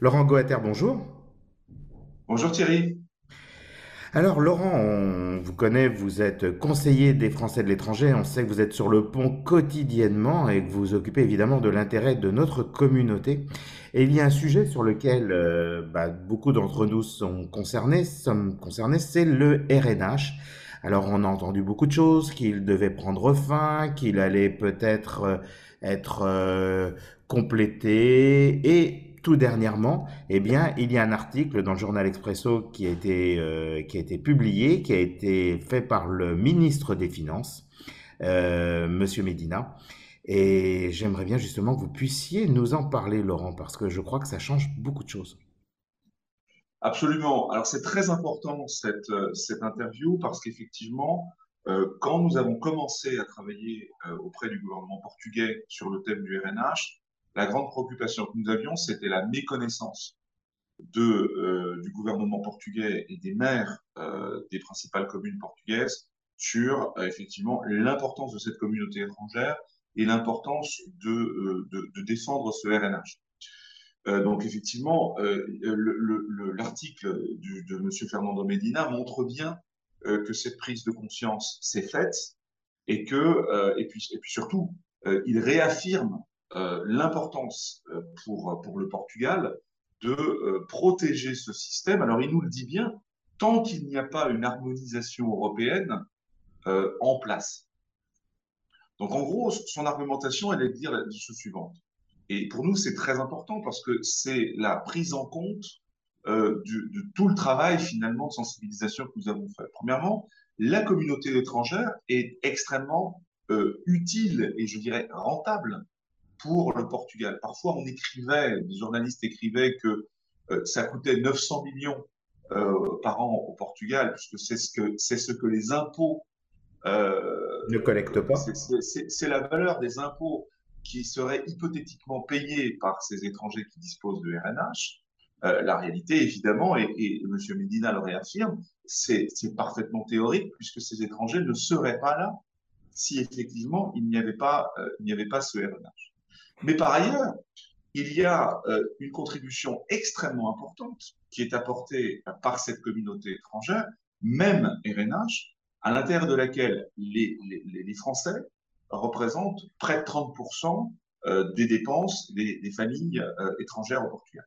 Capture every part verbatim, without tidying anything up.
Laurent Goater, bonjour. Bonjour Thierry. Alors Laurent, on vous connaît, vous êtes conseiller des Français de l'étranger, on sait que vous êtes sur le pont quotidiennement et que vous vous occupez évidemment de l'intérêt de notre communauté. Et il y a un sujet sur lequel euh, bah, beaucoup d'entre nous sont concernés, sommes concernés, c'est le R N H. Alors on a entendu beaucoup de choses, qu'il devait prendre fin, qu'il allait peut-être euh, être euh, complété et tout dernièrement, eh bien, il y a un article dans le journal Expresso qui a été, euh, qui a été publié, qui a été fait par le ministre des Finances, euh, Monsieur Medina. Et j'aimerais bien justement que vous puissiez nous en parler, Laurent, parce que je crois que ça change beaucoup de choses. Absolument. Alors c'est très important cette, euh, cette interview parce qu'effectivement, euh, quand nous avons commencé à travailler euh, auprès du gouvernement portugais sur le thème du R N H, la grande préoccupation que nous avions, c'était la méconnaissance de, euh, du gouvernement portugais et des maires euh, des principales communes portugaises sur euh, effectivement l'importance de cette communauté étrangère et l'importance de, euh, de, de défendre ce R N H. Euh, donc effectivement, euh, le- le- l'article du- de Monsieur Fernando Medina montre bien euh, que cette prise de conscience s'est faite et que euh, et puis et puis surtout, euh, il réaffirme euh, l'importance euh, pour pour le Portugal de euh, protéger ce système. Alors il nous le dit bien, tant qu'il n'y a pas une harmonisation européenne euh, en place. Donc en gros, son argumentation, elle est de dire la chose suivante. Et pour nous, c'est très important parce que c'est la prise en compte euh, du, de tout le travail finalement de sensibilisation que nous avons fait. Premièrement, la communauté étrangère est extrêmement euh, utile et je dirais rentable pour le Portugal. Parfois, on écrivait, les journalistes écrivaient que euh, ça coûtait neuf cents millions euh, par an au Portugal, puisque c'est ce que c'est ce que les impôts Ne collecte euh, pas. c'est la valeur des impôts qui seraient hypothétiquement payés par ces étrangers qui disposent de R N H. Euh, la réalité, évidemment, et, et M. Medina le réaffirme, c'est parfaitement théorique puisque ces étrangers ne seraient pas là si effectivement il n'y avait pas, euh, il n'y avait pas ce R N H. Mais par ailleurs, il y a euh, une contribution extrêmement importante qui est apportée par cette communauté étrangère, même R N H, à l'intérieur de laquelle les, les, les Français représentent près de trente pour cent euh, des dépenses des, des familles euh, étrangères au Portugal.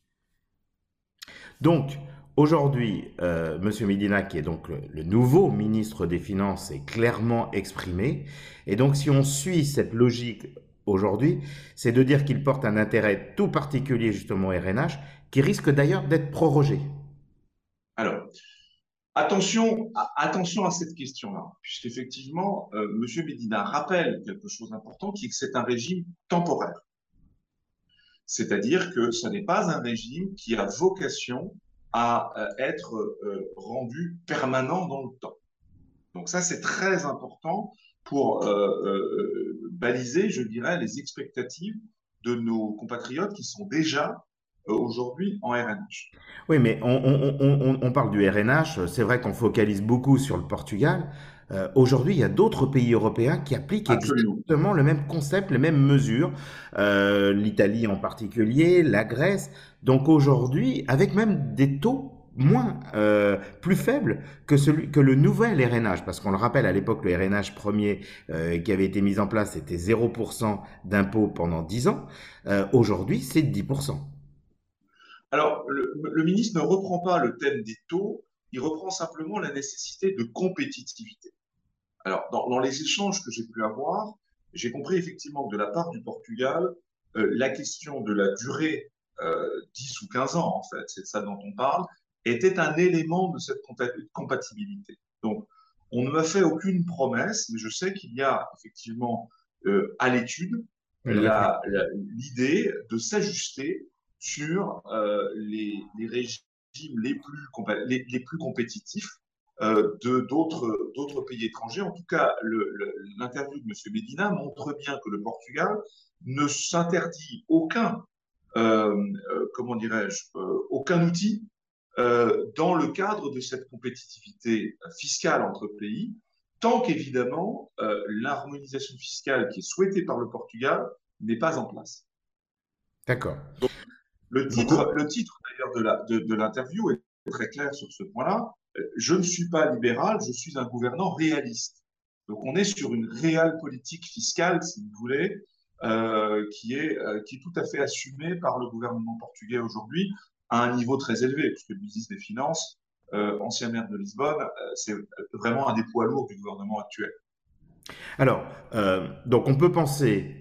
Donc, aujourd'hui, euh, Monsieur Medina, qui est donc le, le nouveau ministre des Finances, est clairement exprimé. Et donc, si on suit cette logique aujourd'hui, c'est de dire qu'il porte un intérêt tout particulier justement au R N H, qui risque d'ailleurs d'être prorogé. Alors, attention, attention à cette question-là, puisqu'effectivement, euh, M. Medina rappelle quelque chose d'important, qui est que c'est un régime temporaire. C'est-à-dire que ce n'est pas un régime qui a vocation à euh, être euh, rendu permanent dans le temps. Donc ça, c'est très important pour euh, euh, baliser, je dirais, les expectatives de nos compatriotes qui sont déjà euh, aujourd'hui en R N H. Oui, mais on, on- on- on- on parle du R N H, c'est vrai qu'on focalise beaucoup sur le Portugal. Euh, aujourd'hui, il y a d'autres pays européens qui appliquent Absolument. exactement le même concept, les mêmes mesures, euh, l'Italie en particulier, la Grèce. Donc aujourd'hui, avec même des taux moins, euh, plus faibles que celui, que le nouvel R N H, parce qu'on le rappelle, à l'époque, le R N H premier euh, qui avait été mis en place, c'était zéro pour cent d'impôt pendant dix ans. Euh, aujourd'hui, c'est dix pour cent. Alors, le, le ministre ne reprend pas le thème des taux, il reprend simplement la nécessité de compétitivité. Alors, dans, dans les échanges que j'ai pu avoir, j'ai compris effectivement que de la part du Portugal, euh, la question de la durée, euh, dix ou quinze ans en fait, c'est de ça dont on parle, était un élément de cette compatibilité. Donc, on ne m'a fait aucune promesse, mais je sais qu'il y a effectivement euh, à l'étude Une réflexion. la- la- l'idée de s'ajuster sur euh, les, les régimes les plus, compa- les, les plus compétitifs euh, de d'autres d'autres pays étrangers. En tout cas, le- le- l'interview de M. Medina montre bien que le Portugal ne s'interdit aucun, euh, euh, comment dirais-je, euh, aucun outil euh, dans le cadre de cette compétitivité fiscale entre pays, tant qu'évidemment euh, l'harmonisation fiscale qui est souhaitée par le Portugal n'est pas en place. D'accord. Le titre, Beaucoup. le titre d'ailleurs de la, de, de l'interview est très clair sur ce point-là. Euh, Je ne suis pas libéral, je suis un gouvernant réaliste. Donc on est sur une réelle politique fiscale, si vous voulez, euh, qui est, euh, qui est tout à fait assumée par le gouvernement portugais aujourd'hui à un niveau très élevé, puisque le ministre des Finances, euh, ancien maire de Lisbonne, euh, c'est vraiment un des poids lourds du gouvernement actuel. Alors, euh, donc on peut penser,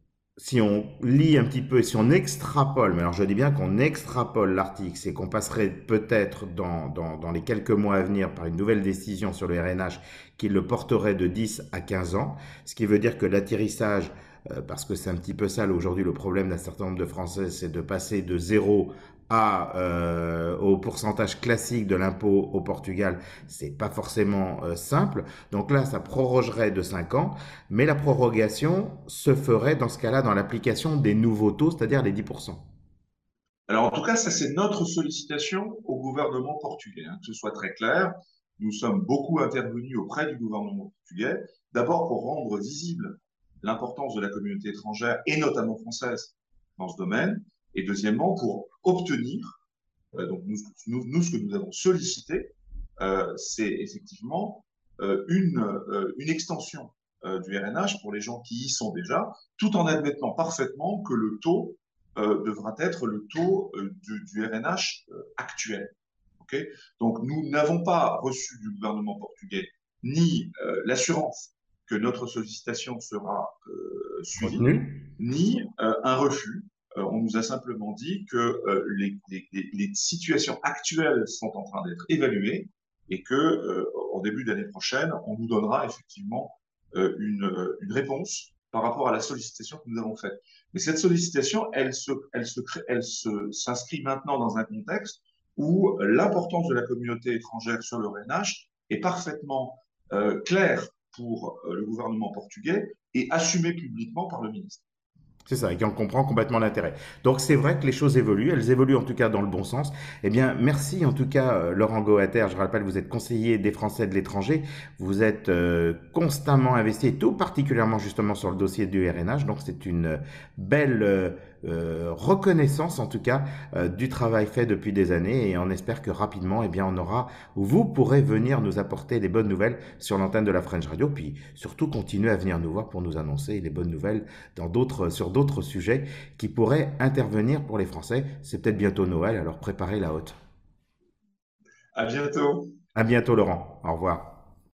si on lit un petit peu, si on extrapole, mais alors je dis bien qu'on extrapole l'article, c'est qu'on passerait peut-être dans, dans, dans les quelques mois à venir par une nouvelle décision sur le R N H qui le porterait de dix à quinze ans, ce qui veut dire que l'atterrissage, euh, parce que c'est un petit peu ça aujourd'hui le problème d'un certain nombre de Français, c'est de passer de zéro à, euh, au pourcentage classique de l'impôt au Portugal, c'est pas forcément euh, simple. Donc là, ça prorogerait de cinq ans. Mais la prorogation se ferait dans ce cas-là dans l'application des nouveaux taux, c'est-à-dire les dix pour cent. Alors, en tout cas, ça, c'est notre sollicitation au gouvernement portugais, hein, que ce soit très clair. Nous sommes beaucoup intervenus auprès du gouvernement portugais, d'abord pour rendre visible l'importance de la communauté étrangère et notamment française dans ce domaine, et deuxièmement pour obtenir, euh, donc nous, nous, nous, ce que nous avons sollicité, euh, c'est effectivement euh, une, euh, une extension euh, du R N H pour les gens qui y sont déjà, tout en admettant parfaitement que le taux euh, devra être le taux euh, du, du R N H euh, actuel. Okay, donc nous n'avons pas reçu du gouvernement portugais ni euh, l'assurance que notre sollicitation sera euh, suivie, Retenu. ni euh, un refus. Euh, on nous a simplement dit que euh, les, les, les, situations actuelles sont en train d'être évaluées et que euh, en début d'année prochaine, on nous donnera effectivement euh, une, une réponse par rapport à la sollicitation que nous avons faite. Mais cette sollicitation, elle se, elle se, elle se, s'inscrit maintenant dans un contexte où l'importance de la communauté étrangère sur le R N H est parfaitement euh, claire pour euh, le gouvernement portugais et assumée publiquement par le ministre. C'est ça, et qui en comprend complètement l'intérêt. Donc c'est vrai que les choses évoluent, elles évoluent en tout cas dans le bon sens. Eh bien, merci en tout cas euh, Laurent Goater, je rappelle, vous êtes conseiller des Français de l'étranger, vous êtes euh, constamment investi, et tout particulièrement justement sur le dossier du R N H, donc c'est une belle euh, euh, reconnaissance en tout cas euh, du travail fait depuis des années, et on espère que rapidement, eh bien, on aura, vous pourrez venir nous apporter des bonnes nouvelles sur l'antenne de la French Radio, puis surtout continuer à venir nous voir pour nous annoncer les bonnes nouvelles dans d'autres, sur d'autres sujets qui pourraient intervenir pour les Français. C'est peut-être bientôt Noël, alors préparez la haute. À bientôt. À bientôt Laurent, au revoir.